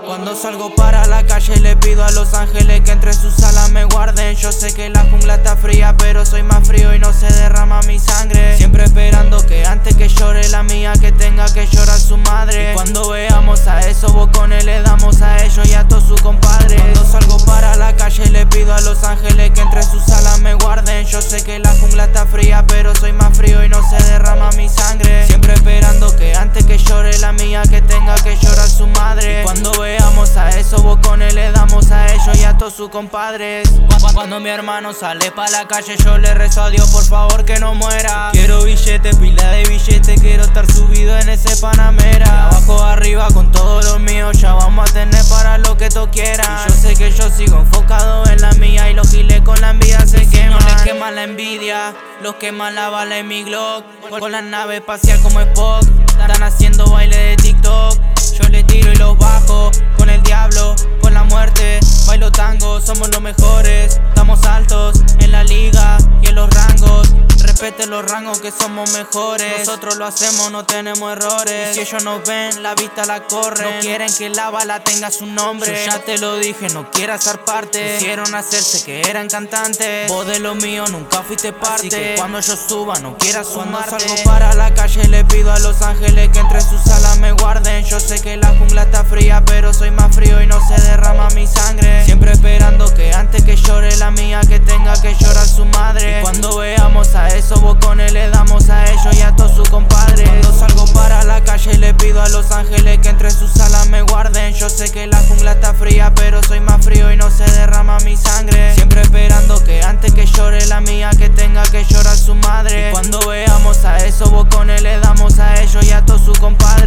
Cuando salgo para la calle le pido a los ángeles que entre sus alas me guarden. Yo sé que la jungla está fría, pero soy más frío y no se derrama mi sangre. Siempre esperando que antes que llore la mía, que tenga que llorar su madre. Y cuando veamos a esos bocones le damos a ellos y a todos sus compadres. Cuando salgo para la calle le pido a los ángeles que entre sus alas me guarden. Yo sé que la jungla está fría, pero soy más frío y no se derrama mi sangre. Siempre esperando que antes que llore la mía, que tenga que llorar su madre. Y cuando veamos a esos bocones le damos a ellos y a todos sus compadres. Cuando mi hermano sale pa' la calle yo le rezo a Dios por favor que no muera. Quiero billetes, pila de billetes, quiero estar subido en ese Panamera. De abajo arriba con todo lo mío, ya vamos a tener para lo que tú quieras. Y yo sé que yo sigo enfocado en la mía y los giles con la envidia se queman. No les quema la envidia, los quema la bala en mi Glock. Con la nave espacial como Spock, están haciendo baile de TikTok. Yo les tiro y los bajo, con el diablo, con la muerte. Bailo tango, somos los mejores. Estamos altos en la liga y en los rangos. Respeten los rangos que somos mejores. Nosotros lo hacemos, no tenemos errores. Y si ellos nos ven, la vista la corren. No quieren que la bala tenga su nombre. Yo ya te lo dije, no quieras ser parte. Quisieron hacerse que eran cantantes. Vos de lo mío nunca fuiste parte. Así que cuando yo suba, no quieras sumarte. Cuando salgo para la calle le pido a los ángeles que entre sus alas me guarden. Yo sé que la jungla está fría, pero soy más frío y no se derrama mi sangre. Siempre esperando que antes que llore la mía, que tenga que llorar su madre. Y cuando veamos a esos bocones le damos a ellos y a todos sus compadres. Cuando salgo para la calle le pido a los ángeles que entre sus alas me guarden. Yo sé que la jungla está fría, pero soy más frío y no se derrama mi sangre. Siempre esperando que antes que llore la mía, que tenga que llorar su madre. Y cuando veamos a esos bocones le damos a ellos y a todos sus compadres.